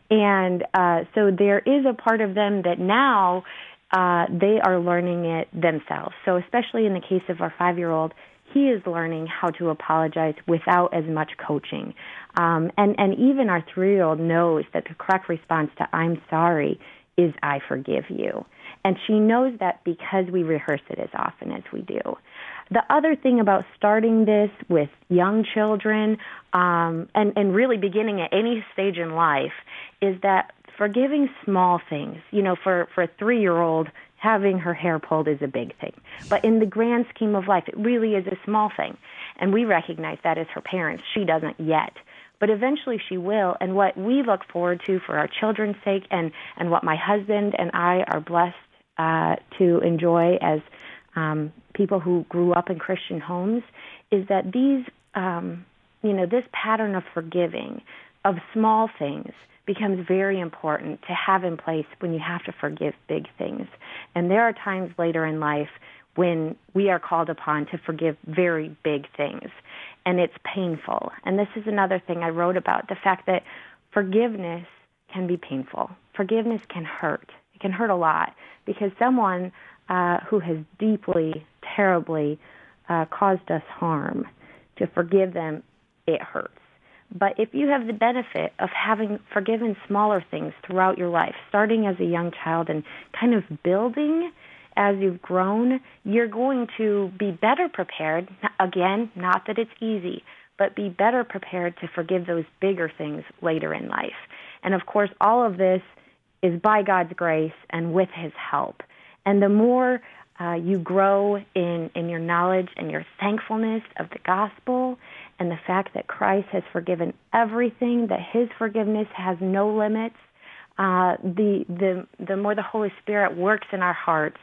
And uh, so there is a part of them that now uh, they are learning it themselves. So especially in the case of our five-year-old, he is learning how to apologize without as much coaching. Um, and, and even our three-year-old knows that the correct response to I'm sorry is I forgive you. And she knows that because we rehearse it as often as we do. The other thing about starting this with young children um, and, and really beginning at any stage in life is that forgiving small things, you know, for, for a three-year-old, having her hair pulled is a big thing. But in the grand scheme of life, it really is a small thing. And we recognize that as her parents. She doesn't yet. But eventually she will. And what we look forward to for our children's sake and, and what my husband and I are blessed uh, to enjoy as um, people who grew up in Christian homes is that these, um, you know, this pattern of forgiving, of small things, becomes very important to have in place when you have to forgive big things. And there are times later in life when we are called upon to forgive very big things, and it's painful. And this is another thing I wrote about, the fact that forgiveness can be painful. Forgiveness can hurt. It can hurt a lot because someone uh, who has deeply, terribly uh, caused us harm, to forgive them, it hurts. But if you have the benefit of having forgiven smaller things throughout your life, starting as a young child and kind of building as you've grown, you're going to be better prepared. Again, not that it's easy, but be better prepared to forgive those bigger things later in life. And of course, all of this is by God's grace and with His help. And the more uh, you grow in, in your knowledge and your thankfulness of the gospel and the fact that Christ has forgiven everything, that His forgiveness has no limits, uh, the the the more the Holy Spirit works in our hearts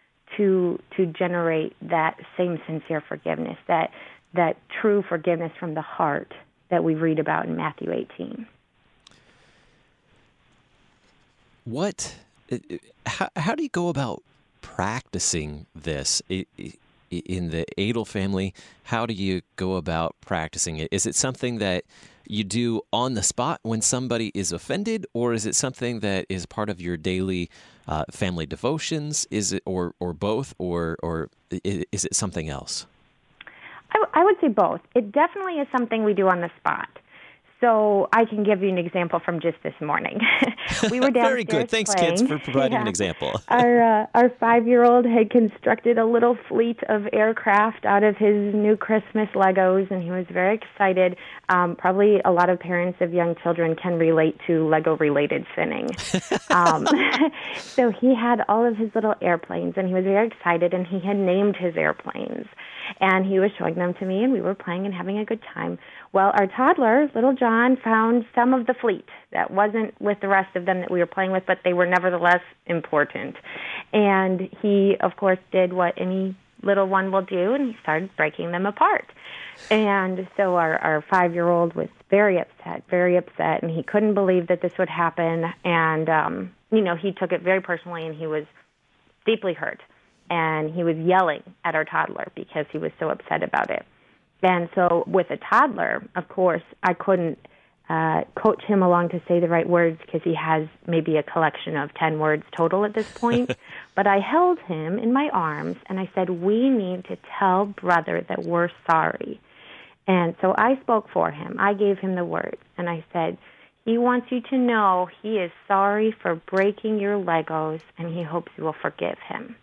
to to generate that same sincere forgiveness, that that true forgiveness from the heart that we read about in Matthew eighteen. What? How, how do you go about practicing this in the Adel family? How do you go about practicing it? Is it something that you do on the spot when somebody is offended, or is it something that is part of your daily uh, family devotions? Is it, or or both, or or is it something else? I, w- I would say both. It definitely is something we do on the spot. So I can give you an example from just this morning. We were downstairs Very good. Thanks, playing. kids, for providing yeah. an example. our uh, our five-year-old had constructed a little fleet of aircraft out of his new Christmas Legos, and he was very excited. Um, probably a lot of parents of young children can relate to Lego-related sinning. um, so he had all of his little airplanes, and he was very excited, and he had named his airplanes. And he was showing them to me, and we were playing and having a good time. Well, our toddler, little John, found some of the fleet that wasn't with the rest of them that we were playing with, but they were nevertheless important. And he, of course, did what any little one will do, and he started breaking them apart. And so our, our five-year-old was very upset, very upset, and he couldn't believe that this would happen. And, um, you know, he took it very personally, and he was deeply hurt. And he was yelling at our toddler because he was so upset about it. And so with a toddler, of course, I couldn't uh, coach him along to say the right words because he has maybe a collection of ten words total at this point. But I held him in my arms, and I said, we need to tell brother that we're sorry. And so I spoke for him. I gave him the words, and I said, he wants you to know he is sorry for breaking your Legos, and he hopes you will forgive him.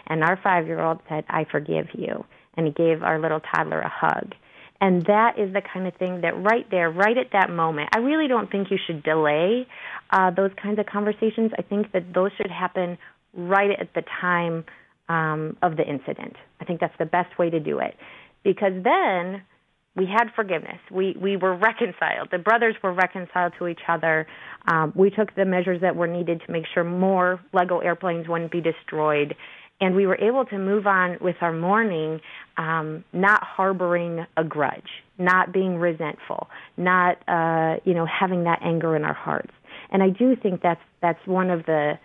And our five-year-old said, I forgive you. And he gave our little toddler a hug. And that is the kind of thing that right there, right at that moment, I really don't think you should delay uh, those kinds of conversations. I think that those should happen right at the time um, of the incident. I think that's the best way to do it. Because then we had forgiveness. We we were reconciled. The brothers were reconciled to each other. Um, we took the measures that were needed to make sure more Lego airplanes wouldn't be destroyed. And we were able to move on with our mourning, um, not harboring a grudge, not being resentful, not uh, you know having that anger in our hearts. And I do think that's that's one of the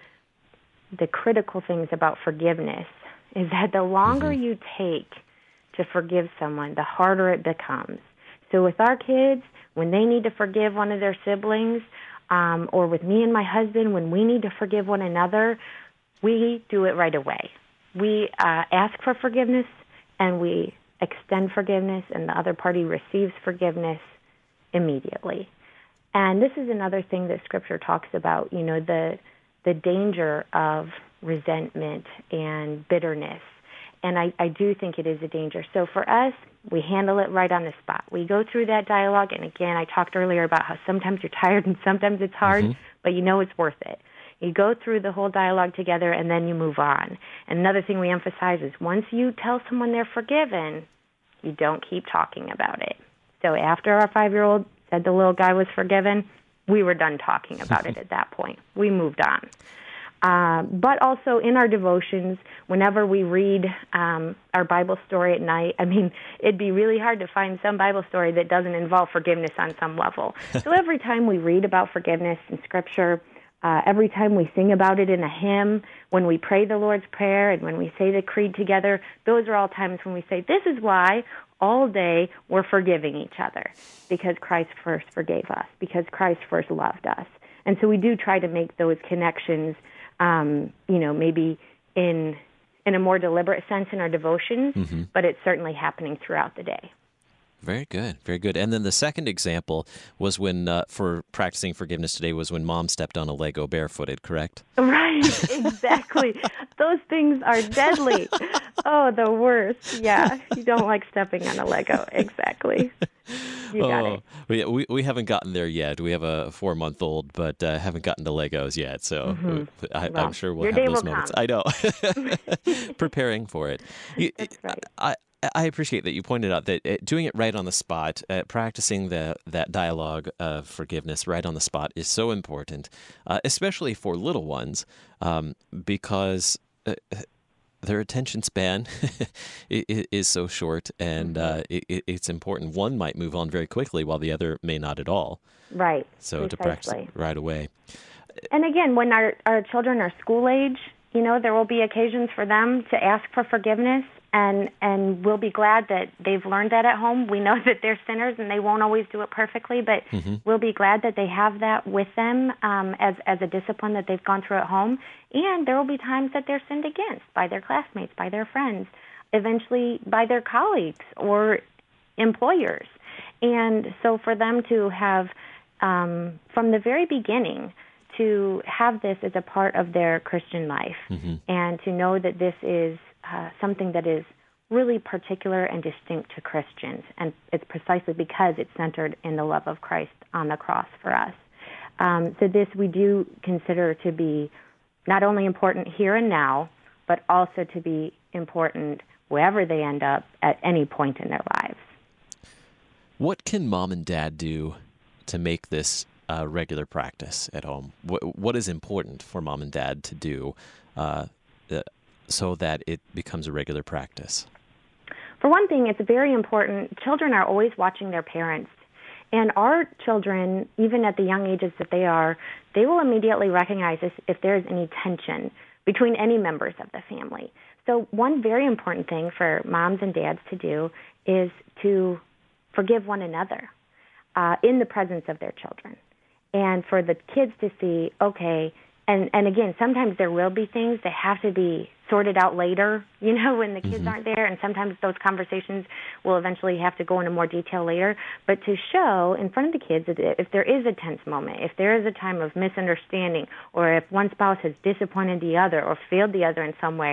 the critical things about forgiveness is that the longer mm-hmm. you take to forgive someone, the harder it becomes. So with our kids, when they need to forgive one of their siblings, um, or with me and my husband, when we need to forgive one another, we do it right away. We uh, ask for forgiveness, and we extend forgiveness, and the other party receives forgiveness immediately. And this is another thing that Scripture talks about, you know, the the danger of resentment and bitterness. And I, I do think it is a danger. So for us, we handle it right on the spot. We go through that dialogue, and again, I talked earlier about how sometimes you're tired and sometimes it's hard, mm-hmm. but you know it's worth it. You go through the whole dialogue together, and then you move on. And another thing we emphasize is once you tell someone they're forgiven, you don't keep talking about it. So after our five-year-old said the little guy was forgiven, we were done talking about it at that point. We moved on. Uh, but also in our devotions, whenever we read um, our Bible story at night, I mean, it'd be really hard to find some Bible story that doesn't involve forgiveness on some level. So every time we read about forgiveness in Scripture, uh, every time we sing about it in a hymn, when we pray the Lord's Prayer, and when we say the Creed together, those are all times when we say, this is why all day we're forgiving each other, because Christ first forgave us, because Christ first loved us. And so we do try to make those connections Um, you know, maybe in in a more deliberate sense in our devotions, mm-hmm. but it's certainly happening throughout the day. Very good, very good. And then the second example was when, uh, for practicing forgiveness today, was when Mom stepped on a Lego barefooted, correct? Right, exactly. Those things are deadly. Oh, the worst. Yeah, you don't like stepping on a Lego. Exactly. You got oh, it. We, we we haven't gotten there yet. We have a four-month-old, but uh, haven't gotten to Legos yet. So mm-hmm. I, well, I'm sure we'll your have day those will moments. come. I know. Preparing for it. You, That's right. I, I appreciate that you pointed out that uh, doing it right on the spot, uh, practicing the that dialogue of forgiveness right on the spot is so important, uh, especially for little ones, um, because uh, their attention span is so short, and uh, it, it's important. One might move on very quickly, while the other may not at all. Right. So precisely. to practice it right away. And again, when our, our children are school age, you know, there will be occasions for them to ask for forgiveness, and and we'll be glad that they've learned that at home. We know that they're sinners and they won't always do it perfectly, but mm-hmm. we'll be glad that they have that with them um, as, as a discipline that they've gone through at home. And there will be times that they're sinned against by their classmates, by their friends, eventually by their colleagues or employers. And so for them to have, um, from the very beginning, to have this as a part of their Christian life, mm-hmm. and to know that this is uh, something that is really particular and distinct to Christians, and it's precisely because it's centered in the love of Christ on the cross for us. Um, so this we do consider to be not only important here and now, but also to be important wherever they end up at any point in their lives. What can Mom and Dad do to make this uh, regular practice at home? What, what is important for Mom and Dad to do uh, uh, so that it becomes a regular practice? For one thing, it's very important. Children are always watching their parents. And our children, even at the young ages that they are, they will immediately recognize if, if there is any tension between any members of the family. So one very important thing for moms and dads to do is to forgive one another uh, in the presence of their children. And for the kids to see, okay, and, and again, sometimes there will be things that have to be sorted out later, you know, when the kids mm-hmm. aren't there, and sometimes those conversations will eventually have to go into more detail later. But to show in front of the kids that if there is a tense moment, if there is a time of misunderstanding, or if one spouse has disappointed the other or failed the other in some way, to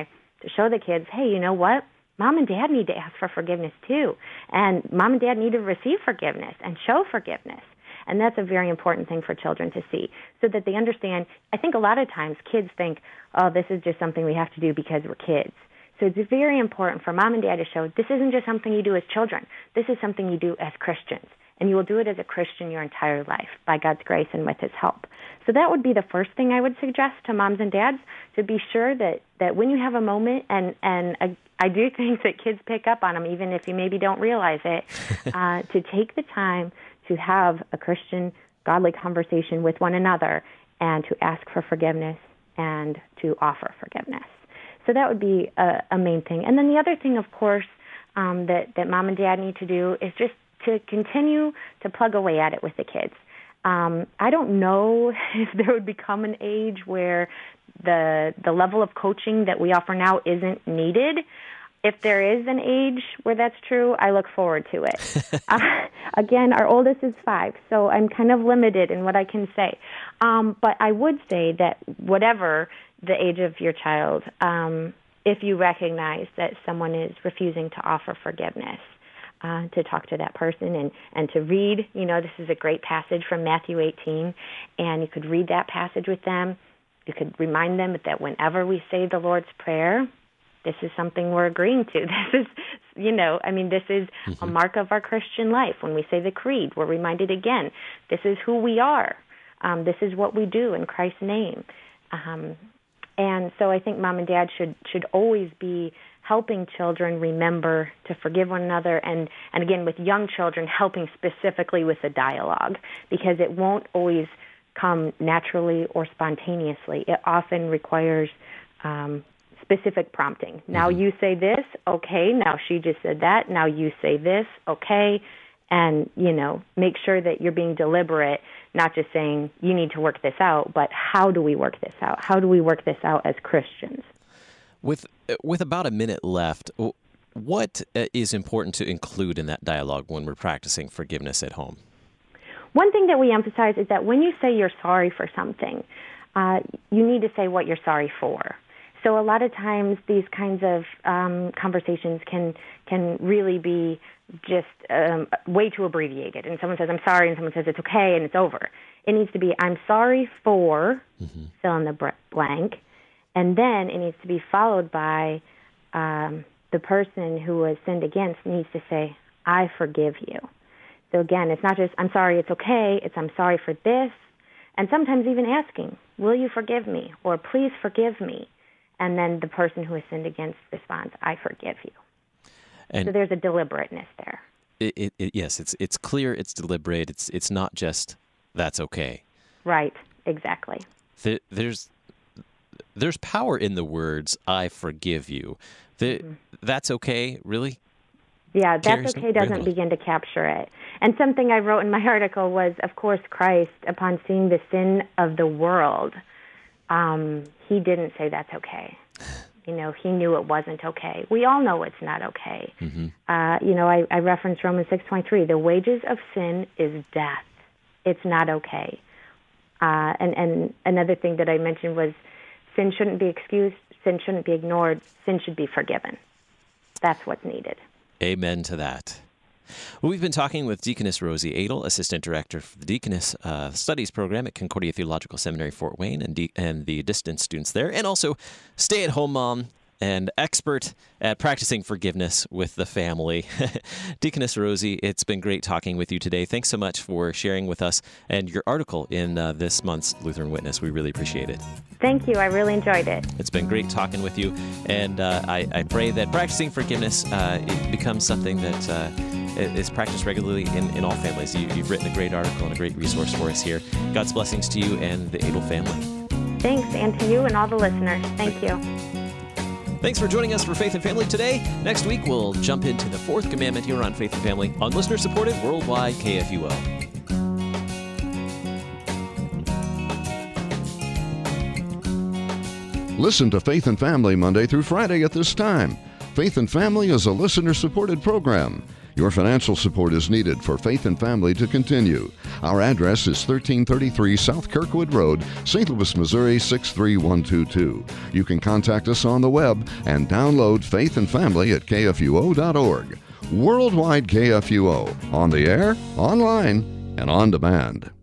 to show the kids, hey, you know what? Mom and Dad need to ask for forgiveness too. And Mom and Dad need to receive forgiveness and show forgiveness. And that's a very important thing for children to see so that they understand. I think a lot of times kids think, oh, this is just something we have to do because we're kids. So it's very important for Mom and Dad to show this isn't just something you do as children. This is something you do as Christians. And you will do it as a Christian your entire life by God's grace and with His help. So that would be the first thing I would suggest to moms and dads, to be sure that, that when you have a moment, and, and I, I do think that kids pick up on them, even if you maybe don't realize it, uh, to take the time to have a Christian, godly conversation with one another and to ask for forgiveness and to offer forgiveness. So that would be a, a main thing. And then the other thing, of course, um, that, that mom and dad need to do is just to continue to plug away at it with the kids. Um, I don't know if there would become an age where the the level of coaching that we offer now isn't needed. If there is an age where that's true, I look forward to it. uh, again, our oldest is five, so I'm kind of limited in what I can say. Um, but I would say that whatever the age of your child, um, if you recognize that someone is refusing to offer forgiveness, uh, to talk to that person and, and to read, you know, this is a great passage from Matthew eighteen, and you could read that passage with them. You could remind them that whenever we say the Lord's Prayer, this is something we're agreeing to. This is, you know, I mean, this is mm-hmm. a mark of our Christian life. When we say the creed, we're reminded again, this is who we are. Um, this is what we do in Christ's name. Um, and so I think mom and dad should should always be helping children remember to forgive one another, and, and again, with young children, helping specifically with the dialogue, because it won't always come naturally or spontaneously. It often requires um, specific prompting. Now you say this, okay, now she just said that, now you say this, okay, and, you know, make sure that you're being deliberate, not just saying you need to work this out, but how do we work this out? How do we work this out as Christians? With with about a minute left, what is important to include in that dialogue when we're practicing forgiveness at home? One thing that we emphasize is that when you say you're sorry for something, uh, you need to say what you're sorry for. So a lot of times these kinds of um, conversations can can really be just um, way too abbreviated. And someone says, I'm sorry, and someone says, it's okay, and it's over. It needs to be, I'm sorry for, mm-hmm. fill in the blank, and then it needs to be followed by um, the person who was sinned against needs to say, I forgive you. So again, it's not just, I'm sorry, it's okay, it's I'm sorry for this, and sometimes even asking, will you forgive me, or please forgive me. And then the person who is sinned against responds, I forgive you. And so there's a deliberateness there. It, it, it, yes, it's it's clear, it's deliberate, it's it's not just, that's okay. Right, exactly. There, there's there's power in the words, I forgive you. The, mm-hmm. That's okay, really? Yeah, that's okay doesn't begin to capture it. And something I wrote in my article was, of course, Christ, upon seeing the sin of the world, um, he didn't say that's okay. You know, he knew it wasn't okay. We all know it's not okay. Mm-hmm. Uh, you know, I, I referenced Romans six twenty-three. The wages of sin is death. It's not okay. Uh, and, and another thing that I mentioned was sin shouldn't be excused, sin shouldn't be ignored, sin should be forgiven. That's what's needed. Amen to that. Well, we've been talking with Deaconess Rosie Adel, Assistant Director for the Deaconess uh, Studies Program at Concordia Theological Seminary, Fort Wayne, and, de- and the distance students there, and also stay-at-home mom and expert at practicing forgiveness with the family. Deaconess Rosie, it's been great talking with you today. Thanks so much for sharing with us and your article in uh, this month's Lutheran Witness. We really appreciate it. Thank you. I really enjoyed it. It's been great talking with you, and uh, I, I pray that practicing forgiveness uh, it becomes something that uh, is practiced regularly in, in all families. You, you've written a great article and a great resource for us here. God's blessings to you and the Adel family. Thanks, and to you and all the listeners. Thank you. Thanks for joining us for Faith and Family today. Next week, we'll jump into the fourth commandment here on Faith and Family on listener-supported worldwide K F U O. Listen to Faith and Family Monday through Friday at this time. Faith and Family is a listener-supported program. Your financial support is needed for Faith and Family to continue. Our address is thirteen thirty-three South Kirkwood Road, Saint Louis, Missouri six three one two two. You can contact us on the web and download Faith and Family at K F U O dot org. Worldwide K F U O, on the air, online, and on demand.